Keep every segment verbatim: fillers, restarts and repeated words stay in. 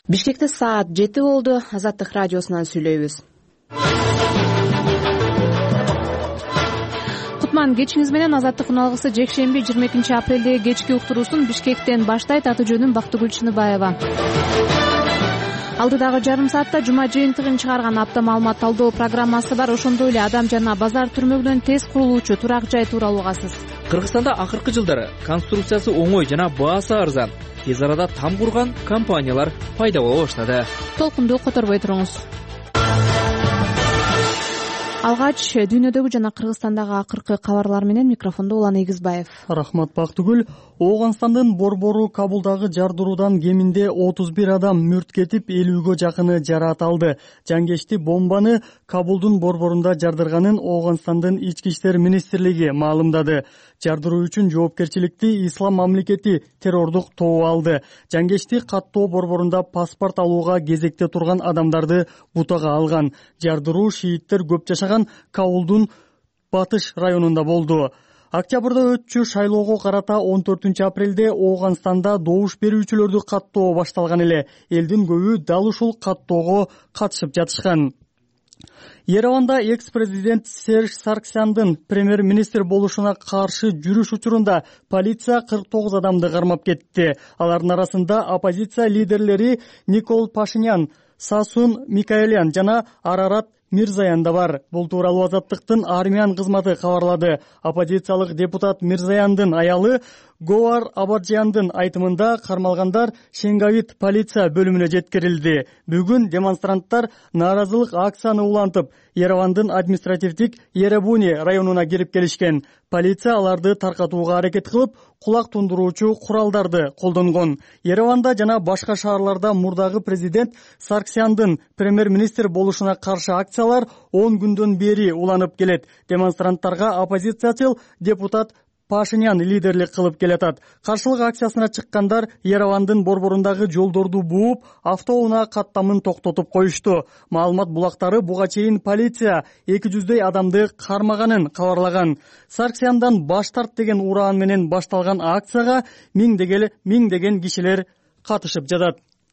Бишкекте саат жети болду. Азаттык радиосунан сүйлөйбүз. Кутман кечиңиз менен. Азаттык уналгысы жекшемби жыйырма экинчи апрелдеги кечки уктуруусун Бишкектен баштайт. Аты жөнүм Бактыгүл Чыныбаева. Алдыдагы жарым саатта жума жыйынтыгын чыгарган апта маалымат талдоо программасы бар. Ошондой эле Адам жана базар түрмөгүнөн тез курулуучу турак жай тууралуу угасыз. Кыргызстанда акыркы жылдары конструкциясы оңой жана баасы арзан, тез арада там курган компаниялар пайда боло баштады. Толкунду которбой туруңуз. Алгач дүйнөдөгү жана Кыргызстандагы акыркы кабарлар менен микрофондо Улан Эгизбаев. Рахмат Бактыгүл. Ооганстандын Борбору Кабулдагы жардыруудан кеминде отуз бир адам мүрт кетип, элүүгө жакыны жараат алды. Жангечти бомбаны Кабулдун борборунда жардырганын Ооганстандын ички иштер министрлиги маалымдады. Жардыруу үчүн жоопкерчиликти Ислам мамлекети террордук тобу алды. Жангечти каттоо борборунда паспорт алууга кезекте турган адамдарды бутага алган. Жардыруу шииттер көп жашаган Кабулдун батыш районунда болду. Октябрда өтчү шайлоого карата он төртүнчү апрелде Ооганстанда добуш берүүчүлөрдү каттоо башталган эле. Элдин көбү дал ушул каттоого катышып жатышкан. Ереванда экс-президент Серж Сарксяндын премьер-министр болушуна каршы жүрүш учурунда полиция кырк тогуз адамды кармап кетти. Алардын арасында оппозиция лидерлери Никол Пашинян, Сасун Микаэлян жана Арарат Мирзаян да бар. Бул тууралуу Азаттыктын армиян кызматы кабарлады. Оппозициялык депутат Мирзаяндын аялы Говар Абаджияндын айтымында кармалгандар Шенгавит полиция бөлүмүнө жеткирилди. Бүгүн демонстранттар нааразылык акцияны улантып, Еревандын административдик Еребуни районуна кирип келишкен. Полиция аларды таркатууга аракет кылып, кулак тундуруучу куралдарды колдонгон. Ереванда жана башка шаарларда мурдагы президент Сарксяндын премьер-министр болушуна каршы акциялар он күндөн бери уланып келет. Демонстранттарга оппозициячыл депутат Пашинян лидерлик кылып келатат. Каршылык акциясына чыккандар Еревандын борборундагы жолдорду бууп, автоунаа каттамын токтотуп коюшту. Маалымат булактары буга чейин полиция эки жүздөй адамды кармаганын кабарлаган. Сарксяндан баш тарт деген ураан менен башталган акцияга миңдеген миңдеген кишилер катышып жатат.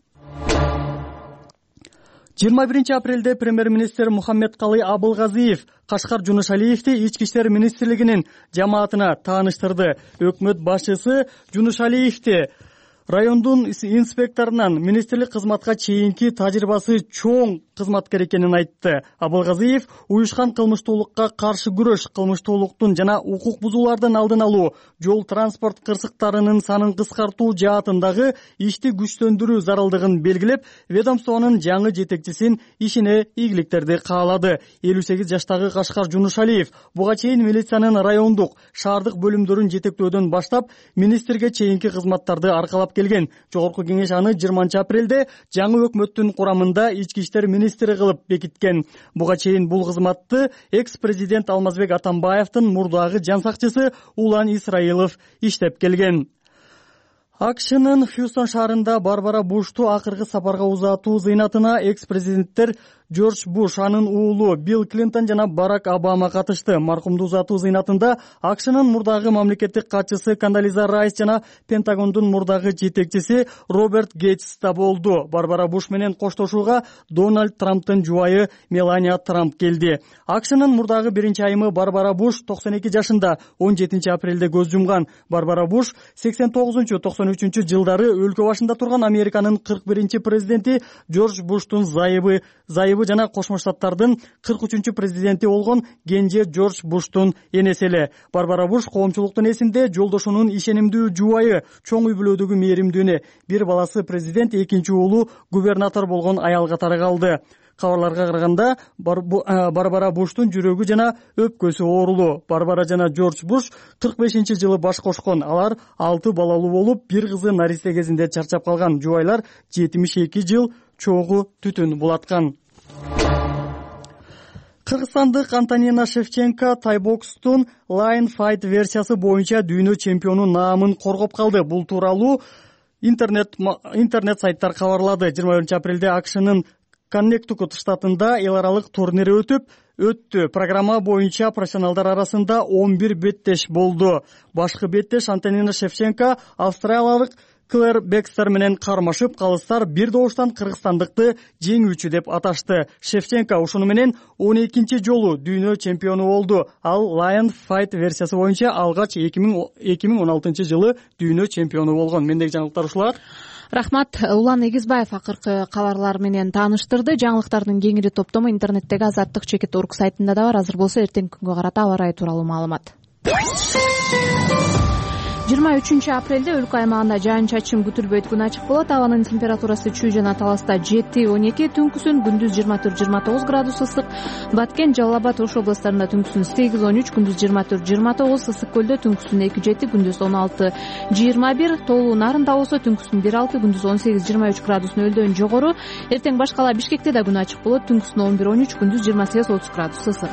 жыйырма биринчи апрелде премьер-министр Мухаммедкалый Абылгазиев Кашкар Жунушалиевди ички иштер министрлигинин жамаатына тааныштырды. Өкмөт башчысы Жунушалиевди райондун инспекторунан министрлик кызматка чейинки тажрыйбасы чоң кызматкер экенин айтты. Абылгазиев уюшкан кылмыштуулукка каршы күрөш, кылмыштуулуктун жана укук бузуулардын алдын алуу, жол транспорт кырсыктарынын санын кыскартуу жаатындагы ишти күчтөндүрүү зарылдыгын белгилеп, ведомствонун жаңы жетекчисин ишине ийгиликтерди каалады. элүү сегиз жаштагы Кашкар Жунушалиев буга чейин милициянын райондук, шаардык бөлүмдөрүн жетектөөдөн баштап, министрге чейинки кызматтарды аркалап келген. Жогорку кеңеш аны жыйырманчы апрелде жаңы өкмөттүн курамында ички иштер министри кылып бекиткен. Буга чейин бул кызматты экс-президент Алмазбек Атамбаевдин мурдагы жан сакчысы Улан Исраилов иштеп келген. АКШнын Хьюстон шаарында Барбара Бушту акыркы сапарга узатуу зыйнатына экс-президенттер Джордж Буш, анын уулу Билл Клинтон жана Барак Обама катышты. Маркумду узатуу зыйнатында АКШнын мурдагы мамлекеттик катчысы Кондолиза Райс жана Пентагондун мурдагы жетекчиси Роберт Гейтс да болду. Барбара Буш менен коштошууга Дональд Трамптын жубайы Мелания Трамп келди. АКШнын мурдагы биринчи айымы Барбара Буш токсон эки жашында он жетинчи апрелде көз жумган. Барбара Буш сексен тогузунчу токсон үчүнчү жылдары өлкө башында турган Американын кырк биринчи президенти Джордж Буштун зайыбы зайыбы жана Кошмо Штаттардын кырк үчүнчү президенти болгон кенже Джордж Буштун энеси эле. Барбара Буш коомчулуктун эсинде жолдошунун ишенимдүү жубайы, чоң үй бүлөдөгү мээримдүүнү, бир баласы президент, экинчи уулу губернатор болгон аял катары калды. Кабарларга караганда Барбара Буштун жүрөгү жана өпкөсү оорулуу. Барбара жана Джордж Буш кырк бешинчи жылы баш кошкон. Алар алты балалуу болуп, бир кызы нарисе кезинде чарчап калган. Жубайлар жетимиш эки жыл чогуу түтүн булаткан. Кыргызстандык Антонина Шевченко тайбокстун Line Fight версиясы боюнча дүйнө чемпиону наамын коргоп калды. Бул тууралуу интернет интернет сайттар кабарлады. жыйырма биринчи апрелде АКШнын Коннектикут штатында эл аралык турнири өтүп өттү. Программа боюнча профессионалдар арасында он бир беттеш болду. Башкы беттеш Антонина Шевченко австралиялык Клэр Бекстер менен кармашып, калыстар бир добуштан кыргызстандыкты жеңүүчү деп аташты. Шевченко ушуну менен он экинчи жолу дүйнө чемпиону болду. Ал Lion Fight версиясы боюнча алгач эки миң он алтынчы жылы дүйнө чемпиону болгон. Мендеги жаңылыктар ушулар. Рахмат. Улан Эгизбаев акыркы кабарлар менен тааныштырды. Жаңылыктардын кеңири топтому интернеттеги Азаттык чекит точка орг сайтында да бар. Азыр болсо эртеңки күнгө карата аба ырайы тууралуу маалымат. жыйырма үчүнчү апрелде өлкө аймагында жаан-чачын күтүлбөйт, күн ачык болот. Абанын температурасы Чүй жана Таласта жети он эки, түнкүсүн күндүз жыйырма төрт жыйырма тогуз градус ысык, Баткен, Жалал Абад, Ош областарында түнкүсүн сегиз он үч, күндүз жыйырма төрт жыйырма тогуз, Ысык көлдө түнкүсүн эки жети, күндүз он алты жыйырма бир, Тоолуу Нарында болсо түнкүсүн бир алты, күндүз он сегиз жыйырма үч градус нөлдөн жогору. Эртең башкала Бишкекте да күн ачык болот, түнкүсүн он бир он үч, күндүз жыйырма сегиз отуз градус ысык.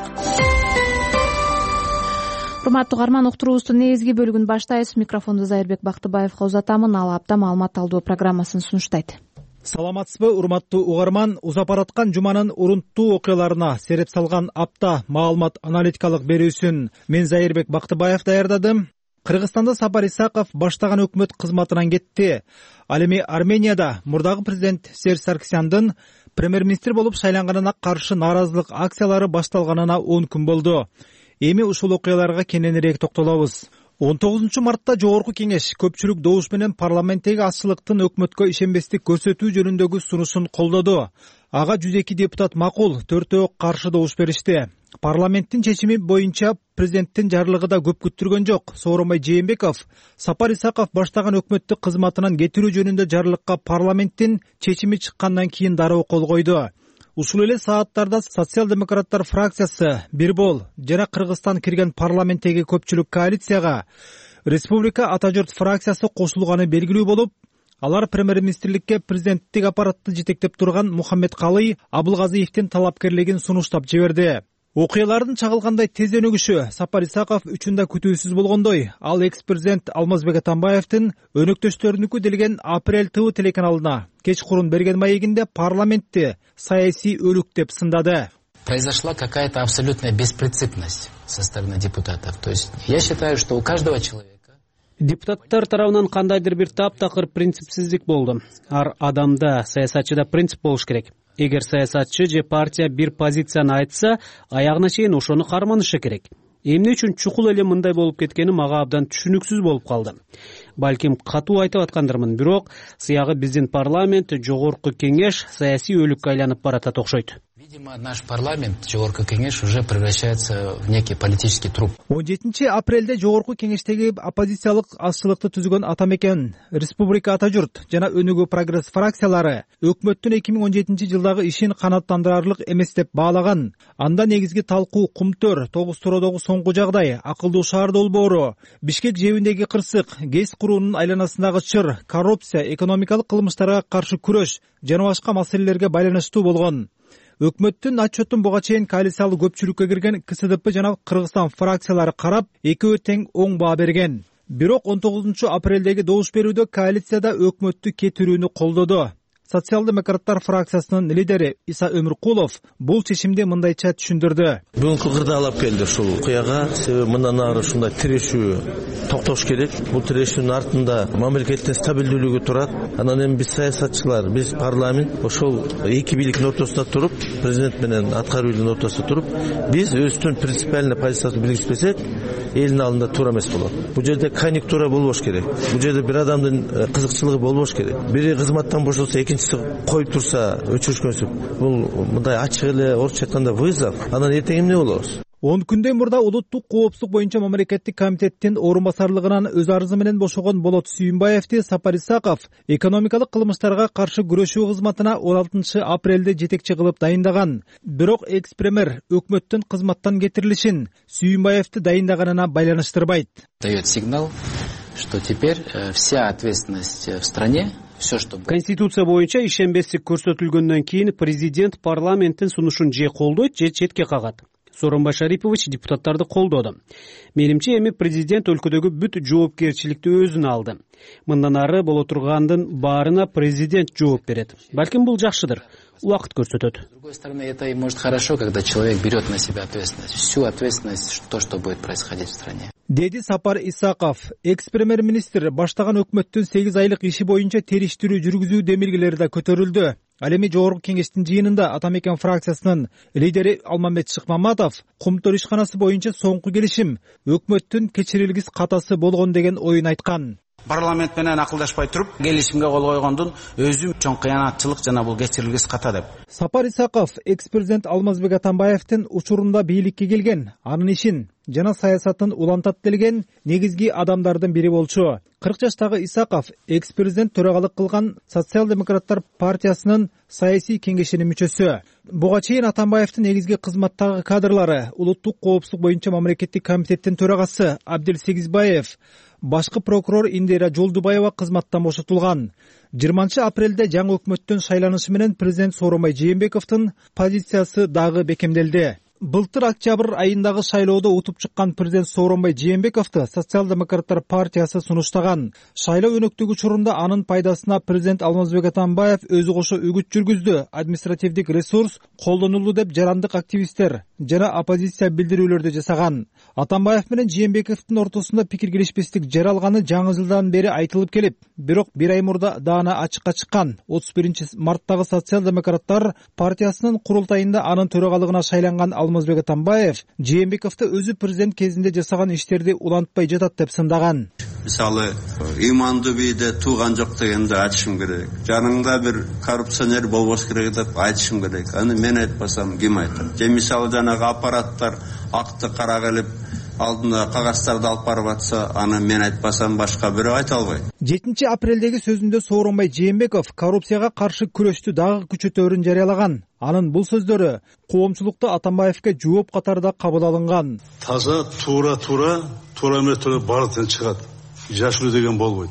Урматтуу угарман, уктуруубуздун негизги бөлүгүн баштайбыз. Микрофонду Зайырбек Бактыбаевга узатамын. Ал апта маалымат талдоо программасын сунуштайт. Саламатсызбы, урматтуу угарман? Узап бараткан жуманын урунттуу окуяларына сереп салган апта маалымат аналитикалык берүүсүн мен Зайырбек Бактыбаев даярдадым. Кыргызстанда Сапар Исаков баштаган өкмөт кызматынан кетти. Ал эми Арменияда мурдагы президент Серж Саркисяндын премьер-министр болуп шайланганына каршы нааразылык акциялары башталганына он күн болду. Эми ушул окуяларга кененирээк токтолобуз. он тогузунчу мартта Жогорку кеңеш көпчүлүк добуш менен парламенттеги азчылыктын өкмөткө ишенбестик көрсөтүү жөнүндөгү сунушун колдоду. Ага жүз эки депутат макул, төртөө каршы добуш беришти. Парламенттин чечими боюнча президенттин жарлыгы да көп күттүргөн жок. Сооронбай Жээнбеков Сапар Исаков баштаган өкмөттү кызматынан кетирүү жөнүндө жарлыкка парламенттин чечими чыккандан кийин дароо кол койду. Ушул эле сааттарда социал-демократтар фракциясы Бирбол жана Кыргызстан кирген парламенттеги көпчүлүк коалицияга Республика Ата журт фракциясы кошулганы белгилүү болуп, алар премьер-министрликке президенттик аппаратты жетектеп турган Мухаммедкалый Абылгазиевдин талапкерлигин сунуштап жиберди. Окуялардын чагылгандай тез өнүгүшү Сапар Исаков үчүн да күтүүсүз болгондой. Ал экс-президент Алмазбек Атамбаевдин өнөктөштөрүнүкү делген Апрель ТВ телеканалына кечкурун берген маегинде парламентти саясий өлүк деп сындады. Произошла какая-то абсолютная беспринципность со стороны депутатов. То есть я считаю, что у каждого человека... Депутаттар тарабынан кандайдыр бир таптакыр принципсиздик болду. Ар адамда, саясатчыда принцип болуш керек. Эгер саясатчы же партия бир позицияны айтса, аягына чейин ошону карманышы керек. Эмне үчүн чукул эле мындай болуп кеткени мага абдан түшүнүксүз болуп калды. Балким катуу айтып аткандырмын, бирок сыягы биздин парламент, Жогорку кеңеш саясий өлүккө айланып баратат окшойт. Видимо, наш парламент, Жогорку кеңеш, уже превращается в некий политический труп. он жетинчи апрелде Жогорку кеңештеги оппозициялык азчылыкты түзгөн Атамекен, Республика Ата журт жана Өнүгүү прогресс фракциялары өкмөттүн эки миң он жетинчи жылдагы ишин канааттандырарлык эмес деп баалаган. Анда негизги талкуу кумтөр, тогуз туроодогу соңку жагдай, акылдуу шаар долбоору, Бишкек жебиндеги кырсык, ГЭС куруунун айланасындагы чыр, коррупция, экономикалык кылмыштарга каршы күрөш жана башка маселелерге байланыштуу болгон. Өкмөттүн отчетун буга чейин коалициялык көпчүлүккө кирген КСДП жана Кыргызстан фракциялары карап, экөө тең оң баа берген. Бирок он тогузунчу апрелдеги добуш берүүдө коалицияда өкмөттү кетирүүнү колдоду. Социал-демократтар фракциясынын лидери Иса Өмүркулов бул чечимди мындайча түшүндүрдү. Бүгүнкү кырдаал алып келди ушул окуяга. Себеби мындан ары ушундай тирешүү токтош керек. Бул тирешүүнүн артында мамлекеттин стабилдүүлүгү турат. Анан эми биз саясатчылар, биз парламент ошол эки бийликтин ортосунда туруп, президент менен аткаруу бийлигинин ортосунда туруп, биз өзүбүздүн принципиальный позициясын белгилешпесек, элдин алдында туура эмес болот. Бул жерде конъюнктура болбош керек. Бул жерде бир адамдын кызыкчылыгы болбош керек. Бири кызматтан бошолсо, экинчиси коюп турса, өчүрүшкөнсүп, бул мындай ачык эле орусча айтканда вызов. Анан эртең эмне болобуз? он күндөн мурда улуттук коопсуздук боюнча мамлекеттик комитеттин орун басарлыгынан өз арызы менен бошогон Болот Сүйүнбаевди Сапар Исаков экономикалык кылмыштарга каршы күрөшүү кызматына он алтынчы апрелде жетекчи кылып дайындаган. Бирок экс-премьер өкмөттүн кызматтан кетирилишин Сүйүнбаевди дайындаганына байланыштырбайт. Дает сигнал, что теперь вся ответственность в стране. Конституция боюнча ишенбестик көрсөтүлгөндөн кийин президент парламенттин сунушун же колдойт, же четке кагат. Сооронбай Шарипович депутаттарды колдоду. Менимче эми президент өлкөдөгү бүт жоопкерчиликти өзүнө алды. Мындан ары боло тургандын баарына президент жооп берет. Балким бул жакшыдыр. Убакыт көрсөтөт. С другой стороны, это и может хорошо, когда человек берет на себя ответственность, всю ответственность, то, что будет происходить в стране. деди Сапар Исаков. Экс премьер министр баштаган өкмөттүн сегиз айлык иши боюнча териштирүү жүргүзүү демилгелери да көтөрүлдү. Ал эми жогорку кеңештин жыйынында Ата Мекен фракциясынын лидери Алмамбет Шыкмаматов Кумтөр ишканасы боюнча соңку келишим өкмөттүн кечирилгис катасы болгон деген оюн айткан. Парламент менен акылдашпай туруп келишимге кол койгондун өзү чоң кыянатчылык жана бул кечирилгис ката деп. Сапар Исаков экс президент Алмазбек Атамбаевдин учурунда бийликке келген, анын ишин жана саясатын улантат делген негизги адамдардын бири болчу. кырк жаштагы Исаков экс президент төрагалык кылган Социал-демократтар партиясынын саясий кеңешинин мүчөсү. Буга чейин Атамбаевдин негизги кызматтагы кадрлары улуттук коопсуздук боюнча мамлекеттик комитеттин төрагасы Абдил Сегизбаев, башкы прокурор Индира Жолдубаева кызматтан бошотулган. жыйырманчы апрелде жаңы өкмөттүн шайланышы менен президент Сооронбай Жээнбековдун позициясы дагы бекемделди. Былтыр октябрь айындагы шайлоодо утуп чыккан президент Сооронбай Жээнбековду Социал-демократтар партиясы сунуштаган. Шайлоо өнөктүгү учурунда анын пайдасына президент Алмазбек Атамбаев өзү кошо үгүт жүргүздү. Административдик ресурс колдонулду деп жарандык активисттер жана оппозиция билдирүүлөрдү жасаган. Атамбаев менен Жээнбековдун ортосунда пикир келишпестик жаралганы жаңы жылдан бери айтылып келип, бирок бир ай мурда даана ачыкка чыккан. отуз биринчи марттагы Социал-демократтар партиясынын курултайында анын төрагалыгына шайланган Алмазбек Атамбаев Жээнбековду өзү президент кезинде жасаган иштерди улантпай жатат деп сындаган. Мисалы, имандуу бийде тууган жок дегенди айтышым керек. Жаныңда бир коррупционер болбош керек деп айтышым керек. Аны мен айтпасам ким айтат? Же мисалы жанагы аппараттар акты кара келип алдында кагаздарды алып барып атса, аны мен айтпасам башка бирөө айта албайт. жетинчи апрелдеги сөзүндө Сооронбай Жээнбеков коррупцияга каршы күрөштү дагы күчөтөөрүн жарыялаган. Анын бул сөздөрү коомчулукта Атамбаевке жооп катарында кабыл алынган. Таза туура туура туура эмне бардыгын чыгат. Жашыруу деген болбойт.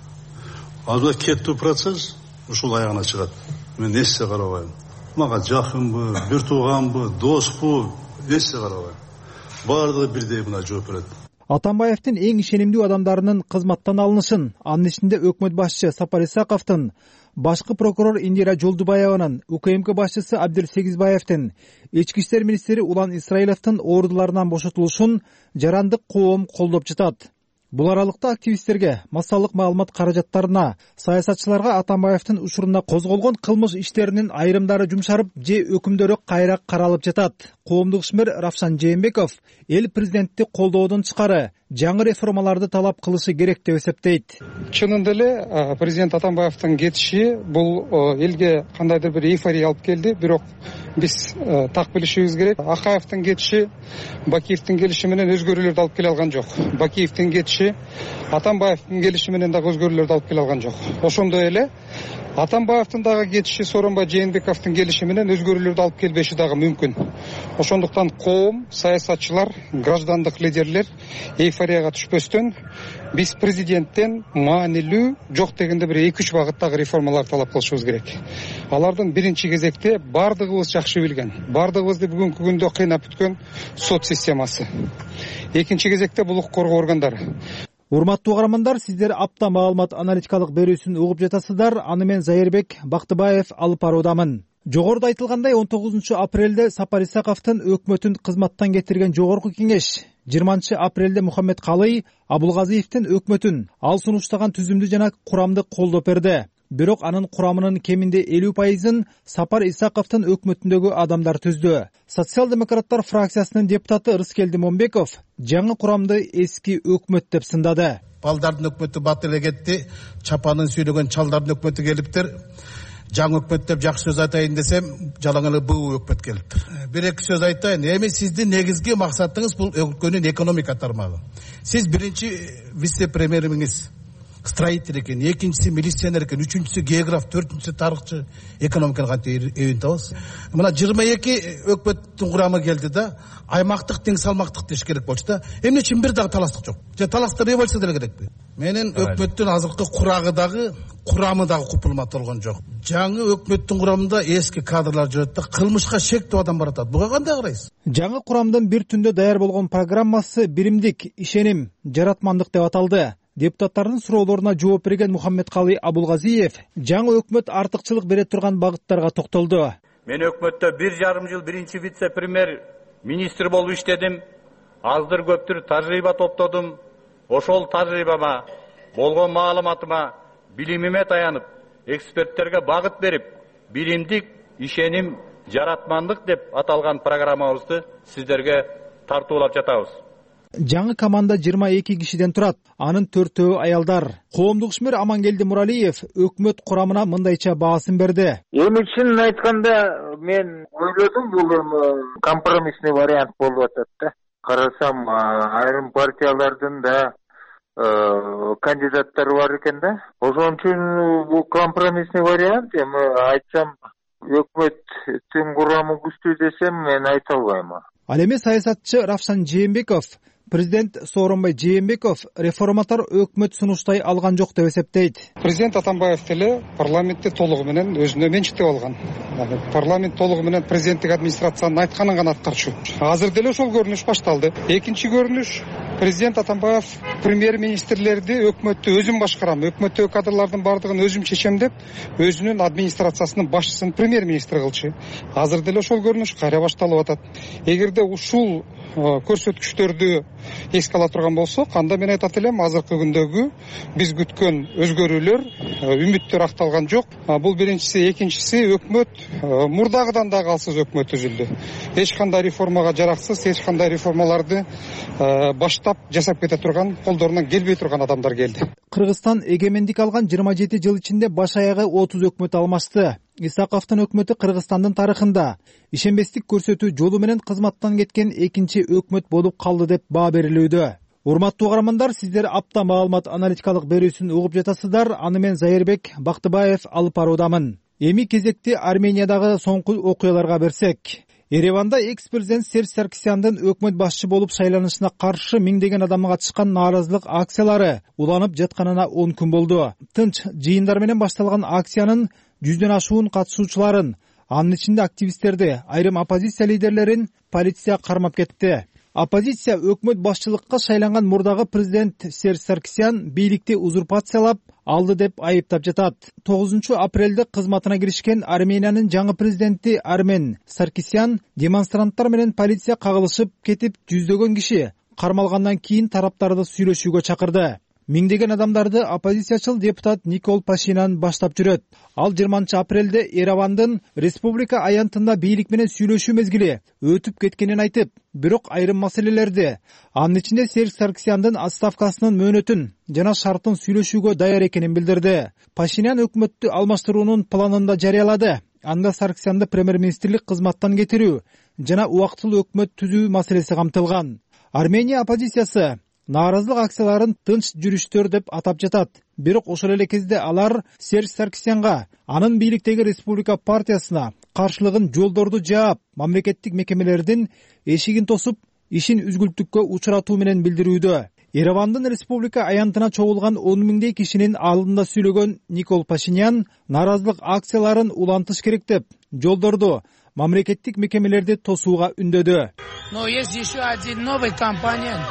Азыр кеттүү процесс ушул аягына чыгат. Мен эссе карабайм. Мага жакынбы, бир тууганбы, доспу, эссе карабайм. Бардыгы бирдей мына жооп берет. Атамбаевдин эң ишенимдүү адамдарынын кызматтан алынышын, анын ичинде өкмөт башчы Сапар Исаковдун, башкы прокурор Индира Жолдубаеванын, УКМК башчысы Абдил Сегизбаевдин, ички иштер министри Улан Исраиловдун ордуларынан бошотулушун жарандык коом колдоп жатат. Бул аралыкта активисттерге массалык маалымат каражаттарына, саясатчыларга Атамбаевдин учурунда козголгон кылмыш иштеринин айрымдары жумшарып, же өкүмдөрү кайра каралып жатат. Коомдук ишмер Равшан Жээнбеков эл президентти колдоодон тышкары жаңы реформаларды талап кылышы керек деп эсептейт. Чынында эле президент Атамбаевдин кетиши бул элге кандайдыр бир эйфория алып келди, бирок биз так билишибиз керек. Акаевдин кетиши Бакиевдин келиши менен өзгөрүүлөрдү алып келе алган жок. Бакиевдин кетиши Атамбаевдин келиши менен дагы өзгөрүүлөрдү алып келе алган жок. Ошондой эле Атамбаевдин дагы кетиши Сооронбай Жээнбековдун келиши менен өзгөрүүлөрдү алып келбеши дагы мүмкүн. Ошондуктан коом, саясатчылар, граждандык лидерлер эйфорияга түшпөстөн биз президенттен маанилүү жок дегенде бир эки үч багыттагы реформалар талап кылышыбыз керек. Алардын биринчи кезекте бардыгыбыз жакшы билген, бардыгыбызды бүгүнкү күндө кыйнап бүткөн сот системасы. Экинчи кезекте бул укук коргоо органдары. Урматтуу угармандар, сиздер апта маалымат аналитикалык берүүсүн угуп жатасыздар. Аны мен Зайырбек Бактыбаев алып баруудамын. Жогоруда айтылгандай, он тогузунчу апрелде Сапар Исаковдун өкмөтүн кызматтан кетирген жогорку кеңеш, жыйырманчы апрелде Мухаммед Калый Абулгазиевдин өкмөтүн ал сунуштаган түзүмдү жана курамды колдоп берди. Бирок анын курамынын кеминде элүү пайызын Сапар Исаковдун өкмөтүндөгү адамдар түздү. Социал-демократтар фракциясынын депутаты Рыскелди Момбеков жаңы курамды эски өкмөт деп сындады. Балдардын өкмөтү батыр эле кетти, чапанын сүйлөгөн чалдардын өкмөтү келиптир. Жаңы өкмөт деп жакшы сөз айтайын десем, жалаң эле буу өкмөт келиптир. Бир эки сөз айтайын. Эми сиздин негизги максатыңыз бул өлкөнүн экономика тармагы. Сиз биринчи вице-премьерimiz строитель экен, экинчиси милиционер экен, үчүнчүсү географ, төртүнчүсү тарыхчы, экономиканы кантип эбин табасыз. Мына жыйырма эки өкмөттүн курамы келди да, аймактык тең салмактык деш керек болчу да. Эмне үчүн бир дагы таластык жок? Же таласта революция деле керекпи? Менин өкмөттүн азыркы курагы дагы, курамы дагы купулмат болгон жок. Жаңы өкмөттүн курамында эски кадрлар жүрөт да, кылмышка шектүү адам баратат. Буга кандай карайсыз? Жаңы курамдын бир түндө даяр болгон программасы биримдик, ишеним, жаратмандык деп аталды. Депутаттардын суроолоруна жооп берген Мухаммед Калый Абулгазиев жаңы өкмөт артыкчылык бере турган багыттарга токтолду. Мен өкмөттө бир жарым жыл биринчи вице-премьер министр болуп иштедим. аздыр көптүр тажрыйба топтодум. Ошол тажрыйбама, болгон маалыматыма, билимиме таянып, эксперттерге багыт берип, билимдик, ишеним, жаратмандык деп аталган программабызды сиздерге тартуулап жатабыз. Жаңы команда жыйырма эки кишиден турат. Анын төртөө аялдар. Коомдук ишмер Амангелди Муралиев өкмөт курамына мындайча баасын берди. Эми чынын айтканда мен ойлодум, бул компромиссный вариант болуп атат да. Карасам, айрым партиялардын да кандидаттары бар экен да. Ошон үчүн бул компромиссный вариант. Эми айтсам, өкмөттүн курамы күчтүү десем, мен айта албайм. Ал эми саясатчы Равшан Жээнбеков, президент Сооронбай Жээнбеков реформатор өкмөт сунуштай алган жок деп эсептейт. Президент Атамбаев деле парламентти толугу менен өзүнө менчиктеп алган. Парламент толугу менен президенттик администрациянын айтканын гана аткарчу. Азыр деле ошол көрүнүш башталды. Экинчи көрүнүш, президент Атамбаев премьер-министрлерди өкмөттү өзүм башкарам, өкмөттөгү кадрлардын бардыгын өзүм чечем деп, өзүнүн администрациясынын башчысын премьер-министр кылчу. Азыр деле ошол көрүнүш кайра башталып атат. Эгерде ушул көрсөткүчтөрдү эске ала турган болсок, анда мен айтат элем, азыркы күндөгү биз күткөн өзгөрүүлөр, үмүттөр акталган жок. Бул биринчиси, экинчиси, өкмөт мурдагыдан да калсыз өкмөт түзүлдү. Эч кандай реформага жараксыз, эч кандай реформаларды баштап жасап кете турган, колдорунан келбей турган адамдар келди. Кыргызстан эгемендик алган жыйырма жети жыл ичинде баш аягы отуз өкмөт алмашты. Исаковдун өкмөтү Кыргызстандын тарыхында ишенбестик көрсөтүү жолу менен кызматтан кеткен экинчи өкмөт болуп калды деп баа берилүүдө. Урматтуу угармандар, сиздер апта маалымат аналитикалык берүүсүн угуп жатасыздар. Аны мен Зайырбек Бактыбаев алып баруудамын. Эми кезекти Армениядагы соңку окуяларга берсек. Ереванда экс-президент Серж Саркисяндын өкмөт башчы болуп шайланышына каршы миңдеген адам катышкан нааразылык акциялары уланып жатканына он күн болду. Тынч жыйындар менен башталган акциянын жүздөн ашуун катышуучуларын, анын ичинде активисттерди, айрым оппозиция лидерлерин полиция кармап кетти. Оппозиция өкмөт башчылыкка шайланган мурдагы президент Серж Саркисян бийликти узурпациялап алды деп айыптап жатат. тогузунчу апрелде кызматына киришкен Армениянын жаңы президенти Армен Саркисян демонстранттар менен полиция кагылышып кетип, жүздөгөн киши кармалгандан кийин тараптарды сүйлөшүүгө чакырды. Миңдеген адамдарды оппозициячыл депутат Никол Пашинян баштап жүрөт. Ал жыйырманчы апрелде Еревандын республика аянтында бийлик менен сүйлөшүү мезгили өтүп кеткенин айтып, бирок айрым маселелерди, анын ичинде Серж Саркисяндын отставкасынын мөөнөтүн жана шартын сүйлөшүүгө даяр экенин билдирди. Пашинян өкмөттү алмаштыруунун планын да жарыялады. Анда Саркисянды премьер-министрлик кызматтан кетирүү жана убактылуу өкмөт түзүү маселеси камтылган. Армения оппозициясы нааразылык акцияларын тынч жүрүштөр деп атап жатат. Бирок ошол эле кезде алар Серж Саркисянга, анын бийликтеги республика партиясына каршылыгын жолдорду жаап, мамлекеттик мекемелердин эшигин тосуп, ишин үзгүлтүккө учуратуу менен билдирүүдө. Еревандын республика аянтына чогулган он миңдей кишинин алдында сүйлөгөн Никол Пашинян нааразылык акцияларын улантыш керек деп, жолдорду, мамлекеттик мекемелерди тосууга үндөдү. Но есть еще один новый компонент.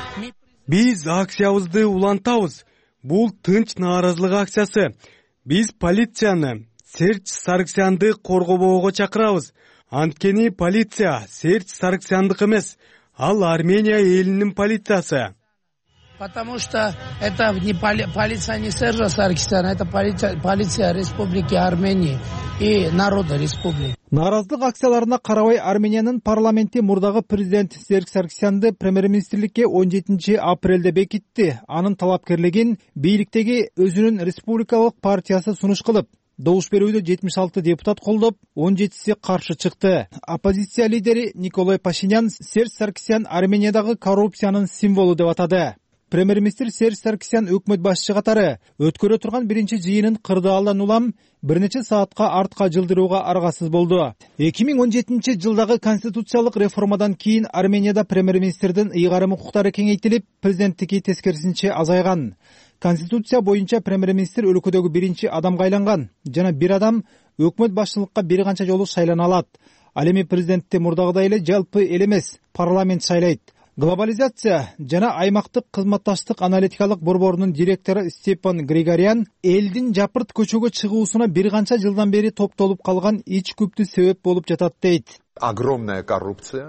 Биз акциябызды улантабыз. Бул тынч нааразылык акциясы. Биз полицияны Серж Саркисянды коргобоого чакырабыз. Анткени полиция Серж Саркисяндык эмес, ал Армения элинин полициясы. Потому что это не поли, полиция не Сержа Саркисяна, это полиция, полиция Республики Армении и народа республики. Нааразылык акцияларына карабай Армениянын парламенти мурдагы президент Серж Саркисянды премьер-министрликке он жетинчи апрелде бекитти. Анын талапкерлигин бийликтеги өзүнүн республикалык партиясы сунуш кылып, добуш берүүдө жетимиш алты депутат колдоп, он жетиси каршы чыкты. Оппозиция лидери Николай Пашинян Серж Саркисян Армениядагы коррупциянын символу деп атады. Премьер-министр Серж Саркисян өкмөт башчы катары өткөрө турган биринчи жыйынын кырдаалдан улам бир нече саатка артка жылдырууга аргасыз болду. эки миң он жетинчи жылдагы конституциялык реформадан кийин Арменияда премьер-министрдин ыйгарым укуктары кеңейтилип, президенттики тескерисинче азайган. Конституция боюнча премьер-министр өлкөдөгү биринчи адамга айланган жана бир адам өкмөт башчылыкка бир канча жолу шайлана алат. Ал эми президентти мурдагыдай эле жалпы эл эмес, парламент шайлайт. Глобализация жана аймактык кызматташтык аналитикалык борборунун директору Степан Григорян элдин жапырт көчөгө чыгуусуна бир канча жылдан бери топтолуп калган ич күптүү себеп болуп жатат дейт. Огромная коррупция,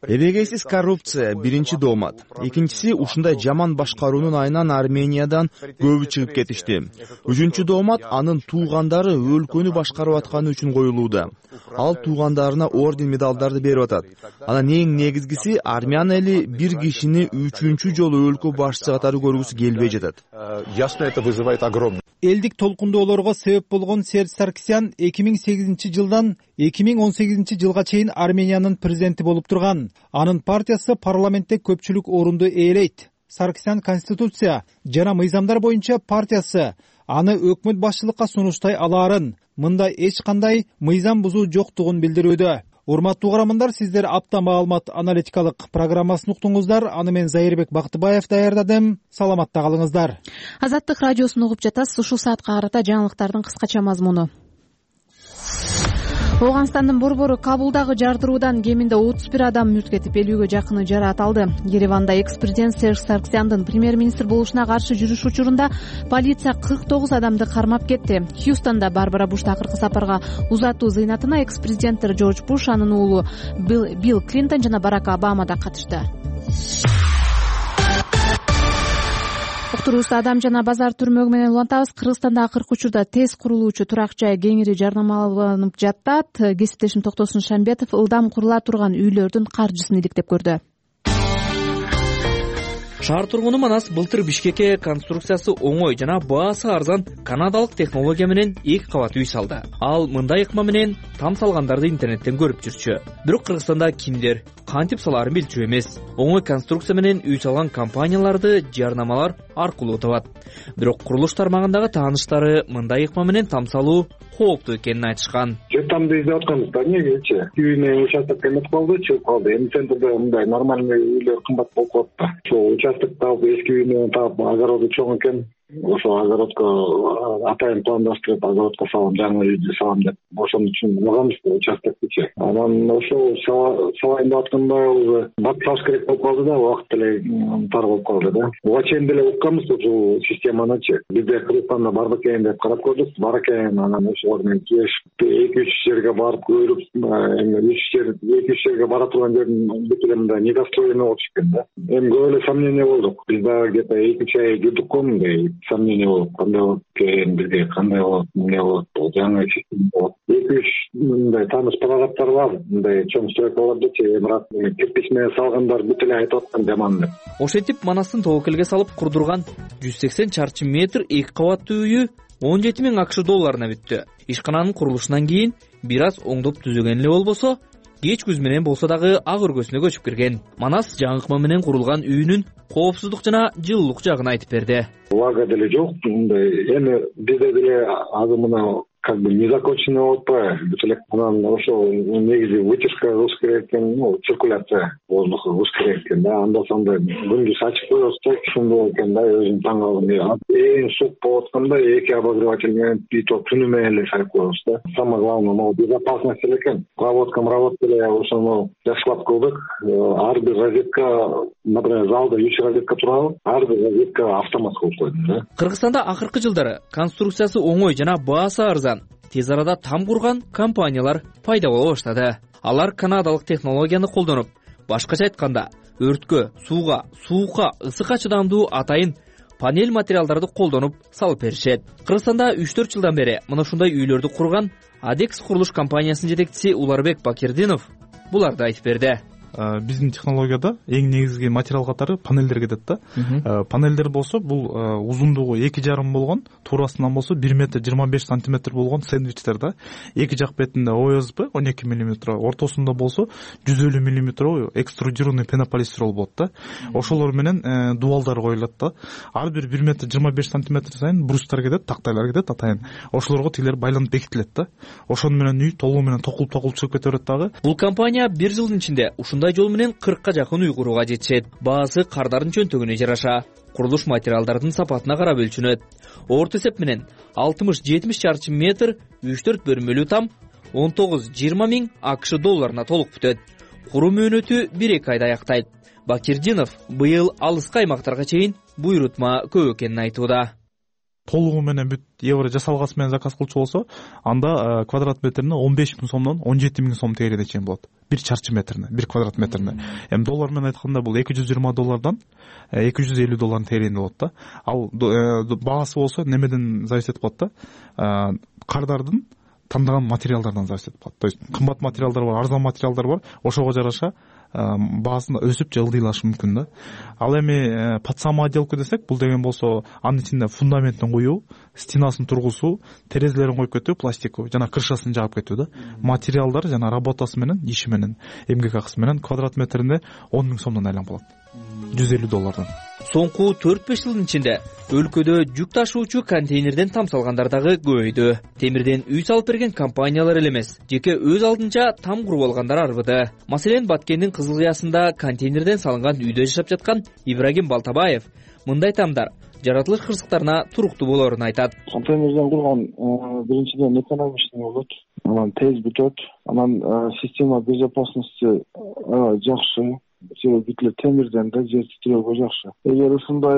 эбегейсиз коррупция биринчи доомат. Экинчиси ушундай жаман башкаруунун айынан Армениядан көбү чыгып кетишти. Үчүнчү доомат анын туугандары өлкөнү башкарып атканы үчүн коюлууда. Ал туугандарына орден медалдарды берип атат. Анан эң негизгиси армян эли бир кишини үчүнчү жолу өлкө башчысы катары көргүсү келбей жатат. Ясно, это вызывает огромный. Элдик толкундоолорго себеп болгон Серж Саркисян эки миң сегизинчи жылдан эки миң он сегизинчи жылга чейин Армениянын президенти болуп турган. Анын партиясы парламентте көпчүлүк орунду ээлейт. Саркисян конституция жана мыйзамдар боюнча партиясы аны өкмөт башчылыкка сунуштай алаарын, мындай эч кандай мыйзам бузуу жоктугун билдирүүдө. Урматтуу угармандар, сиздер апта маалымат аналитикалык программасын уктуңуздар. Аны мен Зайырбек Бактыбаев даярдадым. Саламатта калыңыздар. Азаттык радиосун угуп жатасыз. Ушул саатка карата жаңылыктардын кыскача мазмуну. Ооганстандын борбору Кабулдагы жардыруудан кеминде отуз бир адам мүрт кетип, элүүгө жакыны жараат алды. Ереванда экс-президент Серж Саркисяндын премьер-министр болушуна каршы жүрүш учурунда полиция кырк тогуз адамды кармап кетти. Хьюстонда Барбара Буш акыркы сапарга узатуу зыйнатына экс-президенттер Джордж Буш, анын уулу Билл Клинтон жана Барак Обама да катышты. Уктуруубузду Адам жана базар түрмөгү менен улантабыз. Кыргызстанда акыркы учурда тез курулуучу турак жай кеңири жарнамаланып жатат. Кесиптешим Токтосун Шамбетов ылдам курула турган үйлөрдүн каржысын иликтеп көрдү. Шаар тургуну Манас былтыр Бишкекке конструкциясы оңой жана баасы арзан канадалык технология менен эки кабат үй салды. Ал мындай ыкма менен там салгандарды интернеттен көрүп жүрчү. Бирок Кыргызстанда кимдер кантип салаарын билчү эмес. Оңой конструкция менен үй салган компанияларды жарнамалар аркылуу табат. Бирок курулуш тармагындагы тааныштары мындай ыкма менен там салуу кооптуу экенин айтышкан. Тамды издеп атканбыз да, эмнегечи үйүнө участок эметип калды, чыгып калды. Эми центрде мындай нормальный үйлөр кымбат болуп калат да. Ошол участок таап, эски үйүнө таап, огороду чоң экен. Ошо огородко атайын пландаштырып, огородко салам, жаңы үйдү салам деп. Ошон үчүн алганбыз участокчу. Анан ошо салайын деп атканда уже бат салыш керек болуп калды да, убакыт деле тар болуп калды да. Буга чейин деле укканбыз ушул системанычы. Бизде Кыргызстанда бар бекен деп карап көрдүк, бар экен. Анан ошолор менен кешип эки үч жерге барып көрүп, эми үч жер эки үч жерге бара турган жердин бүт эле мындай недостроенный болуп чыккан да. Эми көп эле сомнение болдук. Биз дагы где-то эки үч ай жүрдүк го мындай сомнение болуп, кандай болот экен, бизге кандай болот, эмне болот, жаңы система болот. эки үч мындай тааныш прорабтар бар, мындай чоң стройкалардычы, эмират кирпич менен салгандар бүт эле айтып аткан жаман деп. Ошентип Манастын тобокелге салып курдурган жүз сексен чарчы метр эки кабаттуу үйү он жети миң акш долларына бүттү. Ишкананын курулушунан кийин бир аз оңдоп түзөгөн эле болбосо, кеч күз менен болсо дагы ак өргөсүнө көчүп кирген. Манас жаңы ыкма менен курулган үйүнүн коопсуздук жана жылуулук жагын айтып берди. Влага деле жок, мындай эми бизде деле азыр мына как бы незаконченный болуп атпайбы бүт эле. Анан ошо негизи вытяжка кылыш керек экен, ну циркуляция воздуха кылыш керек экен да. Анда санда күндүз ачып коесуз, ушундай болот экен да, өзүм таң калдым. Эң суык болуп атканда эки обогреватель менен и то түнү менен эле салып коебуз да. Самое главное, могу безопасность эле экен. Проводка проводка эле ошону жакшылап кылдык. Ар бир розетка, например, залда үч розетка турабы, ар бир розетка автомат кылып койдум да. Кыргызстанда акыркы жылдары конструкциясы оңой жана баасы арзан, тез арада там курган компаниялар пайда боло баштады. Алар канадалык технологияны колдонуп, башкача айтканда, өрткө, сууга, суукка, ысыкка чыдамдуу атайын панель материалдарды колдонуп салып беришет. Кыргызстанда үч төрт жылдан бери мына ушундай үйлөрдү курган Адекс курулуш компаниясынын жетекчиси Уларбек Бакирдинов буларды айтып берди. Биздин технологияда эң негизги материал катары панелдер кетет да. Панелдер болсо бул узундугу эки жарым болгон, туурасынан болсо бир метр жыйырма беш сантиметр болгон сэндвичтер да. Эки жак бетинде о эс бэ он эки миллиметр, ортосунда болсо жүз элүү миллиметр экструдированный пенополистирол болот да. Ошолор менен дуалдар коюлат да. Ар бир бир метр жыйырма беш сантиметр сайын брустар кетет, тактайлар кетет атайын. Ошолорго тигилер байланып бекитилет да. Ошону менен үй толугу менен токулуп токулуп чыгып кете берет дагы. Бул компания бир жылдын ичинде ушундай жол менен кыркка жакын үй курууга жетишет. Баасы кардардын чөнтөгүнө жараша курулуш материалдардын сапатына карап өлчөнөт. Орто эсеп менен алтымыш жетимиш чарчы метр үч төрт бөлмөлүү там он тогуз жыйырма миң акш долларына толук бүтөт. Куруу мөөнөтү бир эки айда аяктайт. Бакирдинов быйыл алыскы аймактарга чейин буйрутма көп экенин айтууда. толугу менен бүт евро жасалгасы менен заказ кылчу болсо, анда квадрат метрине он беш миң сомдон он жети миң сом тегерене чейин болот. Бир чарчы метрине, бир квадрат метрине. Эми доллар менен айтканда бул эки жүз жыйырма доллардан эки жүз элүү доллардын тегерегинде болот да. Ал баасы болсо немеден зависит этип калат да. Кардардын тандаган материалдардан зависит этип калат. То есть кымбат материалдар бар, арзан материалдар бар. Ошого жараша баасын өсүп же ылдыйлашы мүмкүн да. Ал эми под самоотделку десек, бул деген болсо анын ичинде фундаментин коюу, стенасын тургузуу, терезелерин коюп кетүү, пластику жана крышасын жаап кетүү да. Материалдар жана работасы менен, иши менен, эмгек акысы менен квадрат метрине он миң сомдон айланып калат. жүз элүү доллардан. Соңку төрт беш жылдын ичинде өлкөдө жүк ташуучу контейнерден тамсалгандар дагы көбөйдү. Темирден үй салып берген компаниялар эле эмес, жеке өз алдынча там куруп алгандар арбыды. Маселен, Баткендин Кызыл Кыясында контейнерден салынган үйдө жашап жаткан Ибрагим Балтабаев мындай тамдар жаратылыш кырсыктарына туруктуу болоорун айтат. Контейнерден курган биринчиден экономичный болот, анан тез бүтөт, анан система безопасности жакшы. Себеби бүт эле темирден да жер титирөөгө жакшы. Эгер ушундай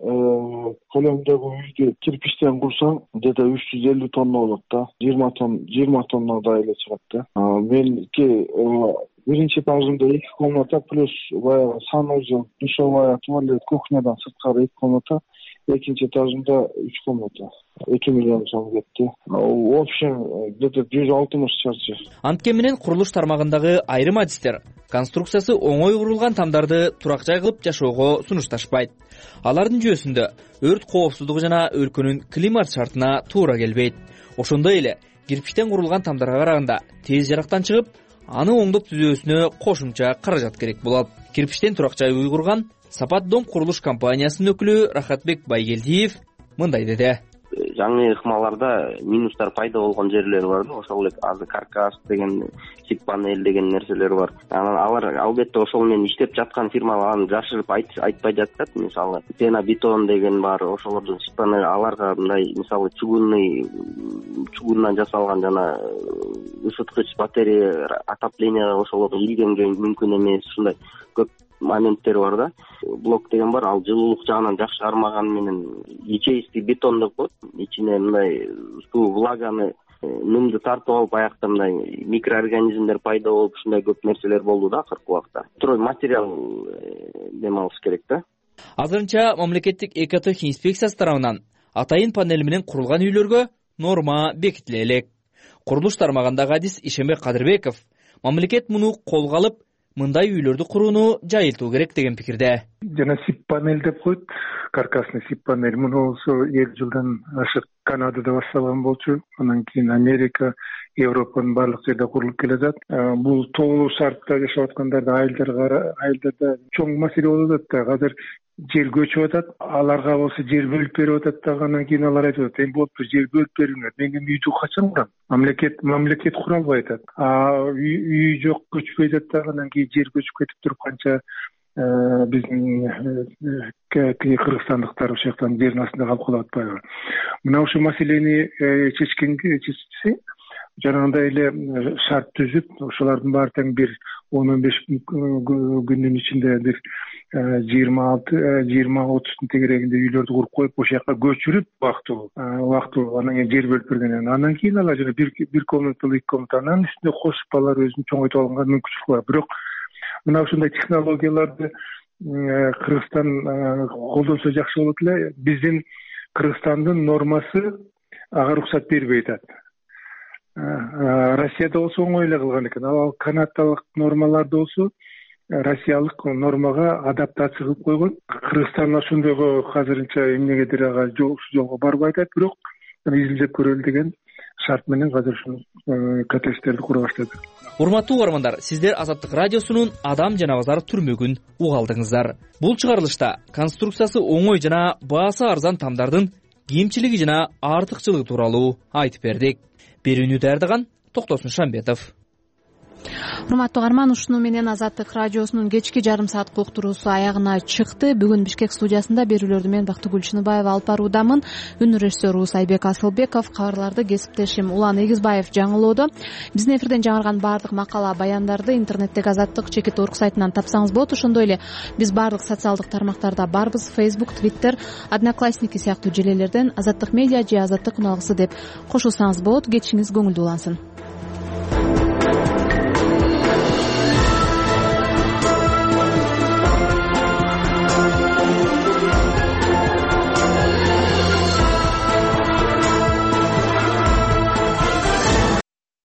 эле колемдөгү үйдү кирпичтен курсаң, где-то үч жүз элүү тонна болот да. жыйырма тонна, жыйырма тоннадай эле чыгат да. Меники биринчи этажымда эки комната плюс баягы санузел, душевая, туалет, кухнядан сырткары эки комната. Экинчи этажымда үч комната. эки миллион сом кетти. В общем, где-то жүз алтымыш чарчы. Антке менен курулуш тармагындагы айрым адистер конструкциясы оңой курулган тамдарды турак жай кылып жашоого сунушташпайт. Алардын жүйөсүндө өрт коопсуздугу жана өлкөнүн климат шартына туура келбейт. Ошондой эле кирпичтен курулган тамдарга караганда тез жарактан чыгып, аны оңдоп түзүүсүнө кошумча каражат керек болот. Кирпичтен турак жай уйгурган Сапат дом курулуш компаниясынын өкүлү Рахатбек Байгелдиев мындай деди. Жаңы ыкмаларда минустар пайда болгон жерлер бар да, ошол эле азыр каркас деген, сип панель деген нерселер бар. Анан алар албетте ошол менен иштеп жаткан фирмалар аны жашырып айтпай жатат. Мисалы, пена бетон деген бар, ошолордун сип панель аларга мындай, мисалы, чугунный чугундан жасалган жана ысыткыч батарея отопление ошолордун ийгенге мүмкүн эмес. Ушундай көп моменттер бар да. Блок деген бар, ал жылуулук жагынан жакшы армаган менен ячеистый бетон деп коет. Ичине мындай суу, влаганы, нымды тартып алып, аякта мындай микроорганизмдер пайда болуп, ушундай көп нерселер болду да акыркы убакта. Строй материал дем алыш керек да. Азырынча мамлекеттик экотех инспекциясы тарабынан атайын панель менен курулган үйлөргө норма бекитиле элек. Курулуш тармагындагы адис Ишембек Кадырбеков мамлекет муну колго алып, мындай үйлөрдү курууну жайылтуу керек деген пикирде. Жана сип панель деп коет, каркасный сип панель. Муну болсо элүү жылдан ашык Канадада башталган болчу. Анан кийин Америка, Европанын барлык жерде курулуп келе жатат. Бул тоолуу шартта жашап аткандарда айылдарга айылдарда чоң маселе болуп атат да. Азыр жер көчүп атат, аларга болсо жер бөлүп берип атат да, анан кийин алар айтып атат, эми болуптур, жер бөлүп бериңер. Мен эми үйдү качан курам? Мамлекет мамлекет кура албай атат. А үй жок, көчпөй жатат, анан кийин жер көчүп кетип туруп канча биздин кыргызстандыктар ошол жактан жердин астында калып калып атпайбы? Мына ушул маселени чечкенге чечсе, жанагындай эле шарт түзүп, ошолордун баары тең бир он он беш күндүн ичинде бир жыйырма алты жыйырма отуздун тегерегинде үйлөрдү куруп коюп, ошол жака көчүрүп убактылуу убактылуу анан кийин жер бөлүп бергенен анан кийин алар жана бир бир комнаталуу эки комната анан үстүнө кошуп алар өзүн чоңойтуп алганга мүмкүнчүлүк бар. Бирок мына ушундай технологияларды Кыргызстан колдонсо жакшы болот эле. Биздин Кыргызстандын нормасы ага уруксат бербей атат. Россияда болсо оңой эле кылган экен. Ал канадалык нормаларды болсо россиялык нормага адаптация кылып койгон. Кыргызстан ошондойго азырынча эмнегедир ага жолго барбай атат, бирок изилдеп көрөлү деген шарт менен азыр ушул коттедждерди кура баштады. Урматтуу угармандар, сиздер Азаттык радиосунун Адам жана базар түрмөгүн угалдыңыздар. Бул чыгарылышта конструкциясы оңой жана баасы арзан тамдардын кемчилиги жана артыкчылыгы тууралуу айтып бердик. Берүүнү даярдаган Токтосун Шамбетов. урматтуу угарман, ушуну менен Азаттык радиосунун кечки жарым саатка уктуруусу аягына чыкты. Бүгүн Бишкек студиясында берүүлөрдү мен Бактыгүл Чыныбаева алып баруудамын. Үн режиссеру Сайбек Асылбеков, кабарларды кесиптешим Улан Эгизбаев жаңылоодо. Биздин эфирден жаңырган баардык макала баяндарды интернеттеги Азаттык чекит орг сайтынан тапсаңыз болот. Ошондой эле биз баардык социалдык тармактарда барбыз. Facebook, Twitter, Одноклассники сыяктуу желелерден Азаттык медиа же Азаттык үн алгысы деп кошулсаңыз болот. Кечиңиз көңүлдүү улансын.